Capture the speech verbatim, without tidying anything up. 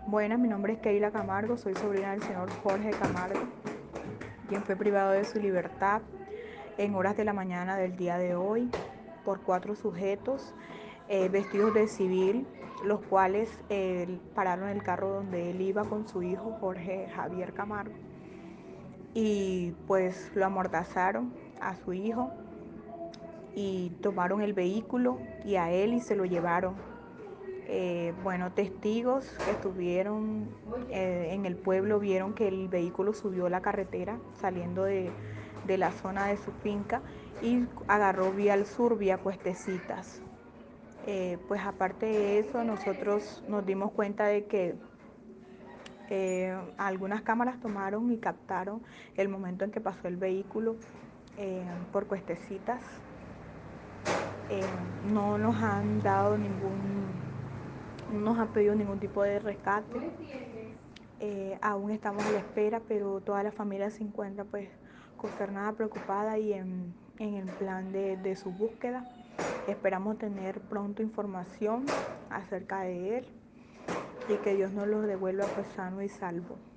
Buenas, mi nombre es Keila Camargo, soy sobrina del señor Jorge Camargo, quien fue privado de su libertad en horas de la mañana del día de hoy por cuatro sujetos eh, vestidos de civil, los cuales eh, pararon el carro donde él iba con su hijo Jorge Javier Camargo y pues lo amordazaron a su hijo y tomaron el vehículo y a él y se lo llevaron. Eh, bueno, testigos que estuvieron eh, en el pueblo vieron que el vehículo subió la carretera saliendo de, de la zona de su finca y agarró vía al sur, vía Cuestecitas. Eh, pues aparte de eso, nosotros nos dimos cuenta de que eh, algunas cámaras tomaron y captaron el momento en que pasó el vehículo eh, por Cuestecitas. Eh, no nos han dado ningún no nos han pedido ningún tipo de rescate. Eh, aún estamos a la espera, pero toda la familia se encuentra pues consternada, preocupada y en, en el plan de, de su búsqueda. Esperamos tener pronto información acerca de él y que Dios nos lo devuelva pues sano y salvo.